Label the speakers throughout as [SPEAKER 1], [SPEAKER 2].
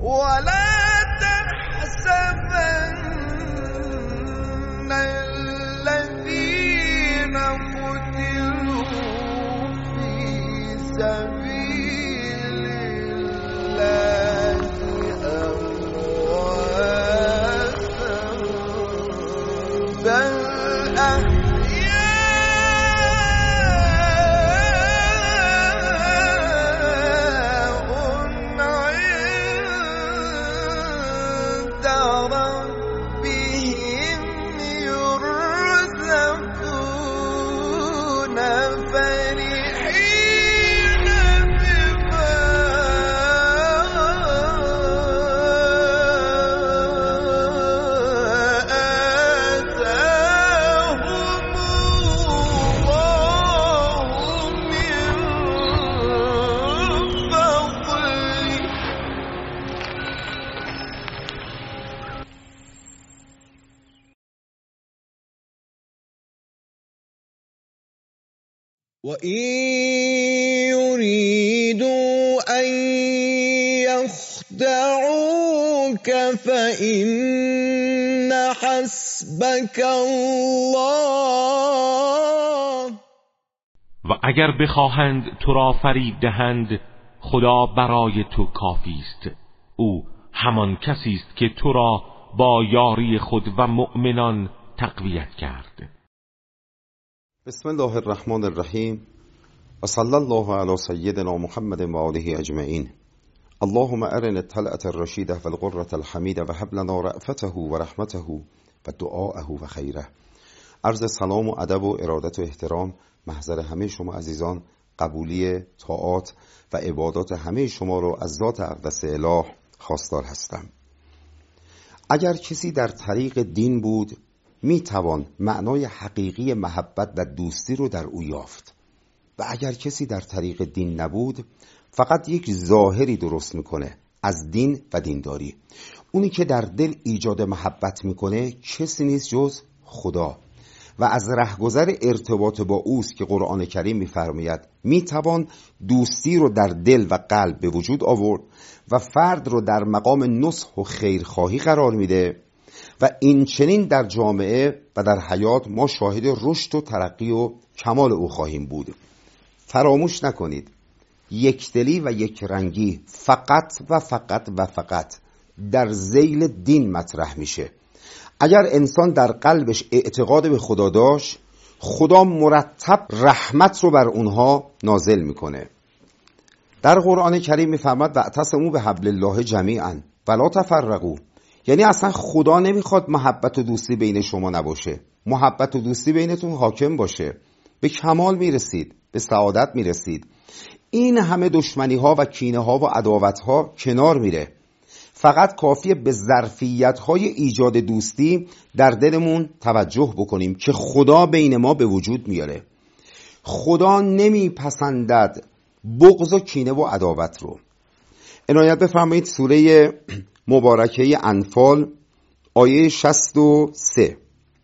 [SPEAKER 1] ولا تحسبن الذين قتلوا في سبيل الله أمواتا بل
[SPEAKER 2] وَإِن يُرِيدُوا أَن يَخْدَعُوكَ فَإِنَّ حَسْبَكَ اللَّهُ.
[SPEAKER 3] و اگر بخواهند تو را فریب دهند خدا برای تو کافی است. او همان کسی است که تو را با یاری خود و مؤمنان تقویت کرد.
[SPEAKER 4] بسم الله الرحمن الرحیم و صلی الله علی سیدنا محمد و آله اجمعین. اللهم ارنا الطلعة الرشیده و القرة الحمیده و هب لنا رأفته و رحمته و دعاءه و خیره. عرض سلام و ادب و ارادت و احترام محضر همه شما عزیزان، قبولی طاعات و عبادات همه شما رو از ذات اقدس اله خواستار هستم. اگر کسی در طریق دین بود می توان معنای حقیقی محبت و دوستی رو در او یافت، و اگر کسی در طریق دین نبود فقط یک ظاهری درست میکنه از دین و دینداری. اونی که در دل ایجاد محبت میکنه کسی نیست جز خدا و از رهگذر ارتباط با اوست که قرآن کریم میفرماید میتوان دوستی رو در دل و قلب به وجود آورد و فرد رو در مقام نصح و خیرخواهی قرار میده و این چنین در جامعه و در حیات ما شاهد رشد و ترقی و کمال او خواهیم بود. فراموش نکنید یکدلی و یک رنگی فقط و فقط و فقط در ذیل دین مطرح میشه. اگر انسان در قلبش اعتقاد به خدا داشت، خدا مرتب رحمت رو بر اونها نازل میکنه. در قرآن کریم میفرماد واعتصموا بحبل الله جمیعا ولا تفرقوا. یعنی اصلا خدا نمیخواد محبت و دوستی بین شما نباشه، محبت و دوستی بینتون حاکم باشه، به کمال میرسید، به سعادت میرسید. این همه دشمنی ها و کینه ها و عداوت ها کنار میره. فقط کافیه به ظرفیت های ایجاد دوستی در دلمون توجه بکنیم که خدا بین ما به وجود میاره. خدا نمیپسندد بغض و کینه و عداوت رو. عنایت بفرمایید سوره مبارکه انفال آیه 63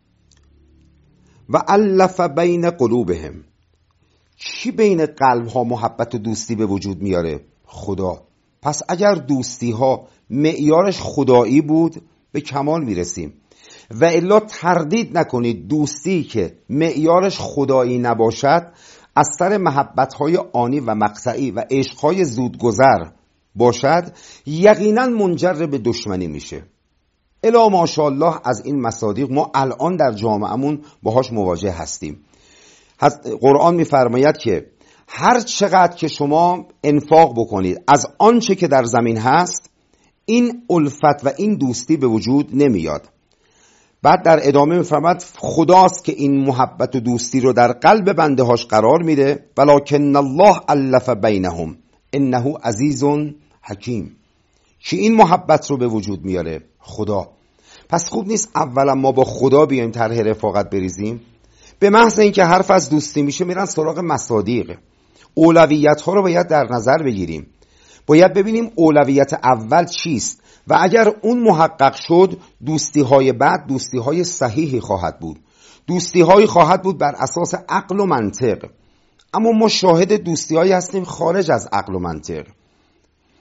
[SPEAKER 4] و الف بین قلوبهم. چی بین قلب ها محبت و دوستی به وجود میاره؟ خدا. پس اگر دوستی ها معیارش خدایی بود به کمال میرسیم، و الا تردید نکنید دوستی که معیارش خدایی نباشد از سر محبت های آنی و مقطعی و عشق های زودگذر باشد یقینا منجر به دشمنی میشه. الا ماشاءالله از این مصادیق ما الان در جامعهمون باهاش مواجه هستیم. قرآن میفرماید که هر چقدر که شما انفاق بکنید از آنچه که در زمین هست، این الفت و این دوستی به وجود نمیاد. بعد در ادامه میفرماید خداست که این محبت و دوستی رو در قلب بنده هاش قرار میده ولکن الله الف بینهم انه عزیز حکیم. که این محبت رو به وجود میاره؟ خدا. پس خوب نیست اولا ما با خدا بیایم طرح رفاقت بریزیم؟ به محض اینکه حرف از دوستی میشه میرن سراغ مصادیق. اولویت ها رو باید در نظر بگیریم. باید ببینیم اولویت اول چیست و اگر اون محقق شد دوستی های بعد دوستی های صحیحی خواهد بود. دوستی هایی خواهد بود بر اساس عقل و منطق. اما ما شاهد دوستی هایی هستیم خارج از عقل و منطق.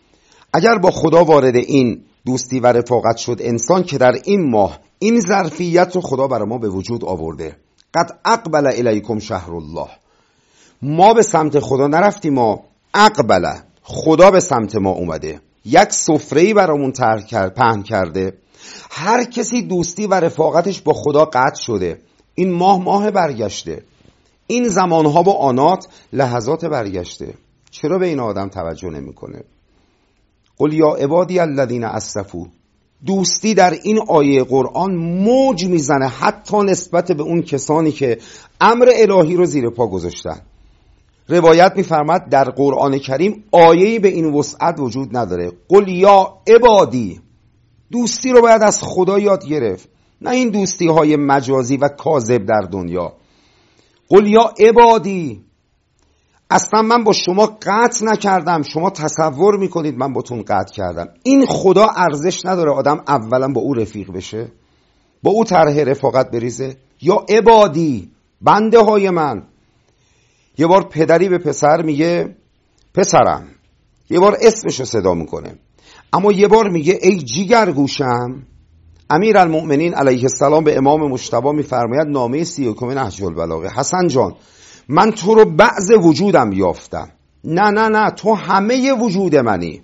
[SPEAKER 4] اگر با خدا وارد این دوستی و رفاقت شد انسان که در این ماه این ظرفیت رو خدا برای ما به وجود آورده، قد اقبل الیکم شهر الله، ما به سمت خدا نرفتیم، ما اقبل، خدا به سمت ما اومده، یک سفره‌ای برامون پهن کرده. هر کسی دوستی و رفاقتش با خدا قطع شده. این ماه برگشته، این زمانها با آنات لحظات برگشته. چرا به این آدم توجه نمی‌کنه؟ قل یا عبادی الذین اسرفوا، دوستی در این آیه قرآن موج میزنه حتی نسبت به اون کسانی که امر الهی رو زیر پا گذاشتن. روایت میفرماد در قرآن کریم آیه‌ای به این وسعت وجود نداره. قل یا عبادی، دوستی رو باید از خدا یاد گرفت، نه این دوستی های مجازی و کاذب در دنیا. قل یا عبادی، اصلا من با شما قطع نکردم، شما تصور میکنید من باتون قطع کردم. این خدا ارزش نداره آدم اولا با او رفیق بشه، با او طرح رفاقت بریزه؟ یا عبادی، بنده های من. یه بار پدری به پسر میگه پسرم، یه بار اسمشو صدا میکنه، اما یه بار میگه ای جیگر گوشم. امیرالمؤمنین علیه السلام به امام مجتبی میفرماید نامه 31 نهج البلاغه، حسن جان من تو رو بعض وجودم یافتم. نه تو همه وجود منی.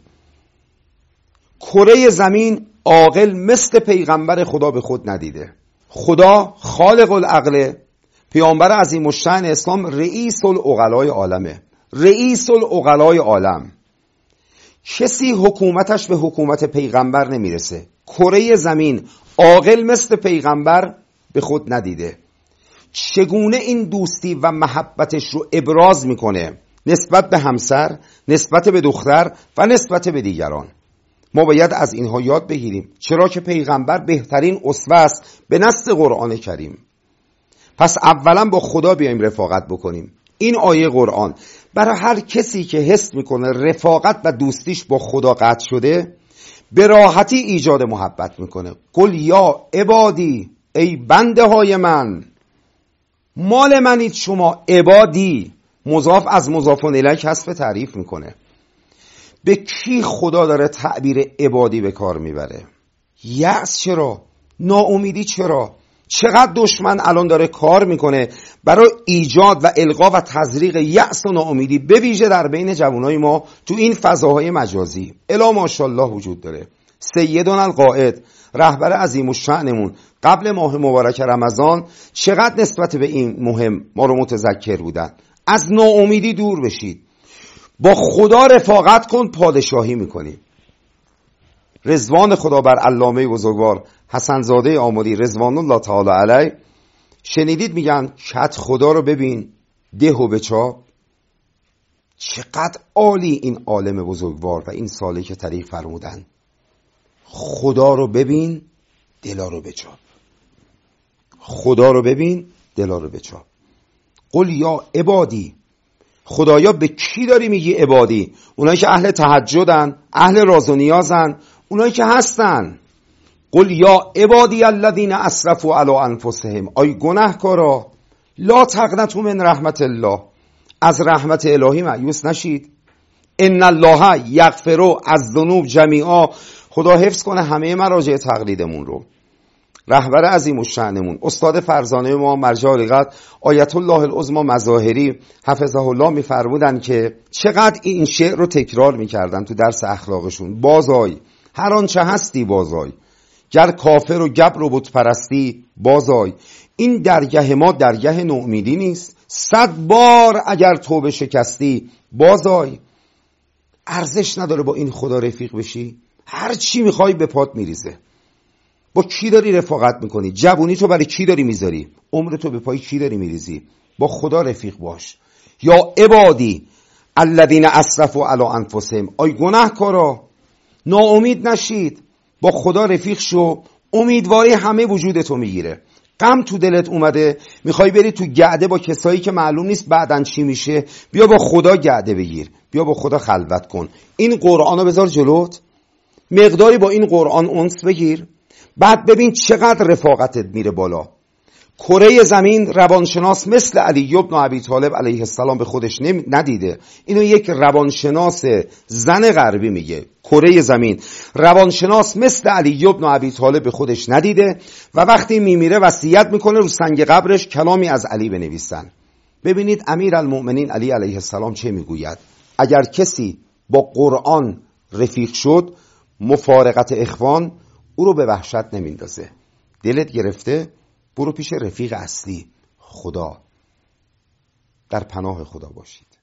[SPEAKER 4] کره زمین عاقل مثل پیغمبر خدا به خود ندیده. خدا خالق العقل، پیامبر عظیم الشأن اسلام رئیس العقلای عالمه، رئیس العقلای عالم. کسی حکومتش به حکومت پیغمبر نمیرسه. کره زمین عاقل مثل پیغمبر به خود ندیده. چگونه این دوستی و محبتش رو ابراز میکنه نسبت به همسر، نسبت به دختر و نسبت به دیگران؟ ما باید از اینها یاد بگیریم، چرا که پیغمبر بهترین اسوه است به نص قرآن کریم. پس اولا با خدا بیایم رفاقت بکنیم. این آیه قرآن برای هر کسی که حس میکنه رفاقت و دوستیش با خدا قطع شده به راحتی ایجاد محبت میکنه. قل یا عبادی، ای بنده های من، مال منید شما. عبادی مضاف از مضاف الیه حذف تعریف میکنه. به کی خدا داره تعبیر عبادی به کار میبره؟ یأس چرا؟ ناامیدی چرا؟ چقدر دشمن الان داره کار میکنه برای ایجاد و القا و تزریق یأس و ناامیدی، به ویژه در بین جوانای ما تو این فضاهای مجازی. الا ماشاءالله وجود داره. سیدنا القائد، رهبر عظیم الشأنمون، قبل ماه مبارک رمضان چقدر نسبت به این مهم ما رو متذکر بودن. از ناامیدی دور بشید، با خدا رفاقت کن، پادشاهی میکنی. رضوان خدا بر علامه بزرگوار حسن زاده آملی رضوان الله تعالی علیه، شنیدید میگن کت خدا رو ببین ده و بچاب. چقدر عالی این عالم بزرگوار و این سالی که طریق فرمودن، خدا رو ببین دلا رو بچاب، خدا رو ببین دلا رو بچاب. قل یا عبادی، خدایا به کی داری میگی عبادی؟ اونایی که اهل تهجدن، اهل راز و نیازن، اونایی که هستن. قل یا عبادی الذین اسرفوا علی انفسهم، ای گناهکارا لا تقنطوا من رحمت الله، از رحمت الهی مایوس نشید. ان الله یغفر الذنوب جمیعا، خدا حفظ کنه همه مراجع تقلیدمون رو. رهبر عظیم الشأنمون استاد فرزانه ما مرجع الغد آیت الله العظمی مظاهری حفظه الله میفرمودن که چقدر این شعر رو تکرار میکردن تو درس اخلاقشون. بازای هر آنچه هستی بازای، گر کافر و گبر و بت پرستی بازای. این درگه ما درگه نومیدی نیست، 100 بار اگر توبه شکستی بازای. ارزش نداره با این خدا رفیق بشی؟ هر چی میخوای به پات میریزه. با کی داری رفاقت میکنی؟ جوونی تو برای کی داری میذاری؟ عمر تو به پای کی داری میریزی؟ با خدا رفیق باش. یا عبادی الذین اسرفوا علی انفسهم، ای گناهکارا ناامید نشید، با خدا رفیق شو. امیدواری همه وجودتو میگیره. غم تو دلت اومده میخوای بری تو گعده با کسایی که معلوم نیست بعدن چی میشه، بیا با خدا گعده بگیر، بیا با خدا خلوت کن. این قرآنو بذار جلوت، مقداری با این قرآن انس بگیر، بعد ببین چقدر رفاقتت میره بالا. کره زمین روانشناس مثل علی بن ابی طالب علیه السلام به خودش ندیده. اینو یک روانشناس زن غربی میگه. کره زمین روانشناس مثل علی بن ابی طالب به خودش ندیده و وقتی میمیره وصیت میکنه رو سنگ قبرش کلامی از علی بنویسن. ببینید امیرالمؤمنین علی علیه السلام چه میگوید؟ اگر کسی با قرآن رفیق شد، مفارقت اخوان او رو به وحشت نمیندازه. دلت گرفته؟ برو پیش رفیق اصلی، خدا. در پناه خدا باشید.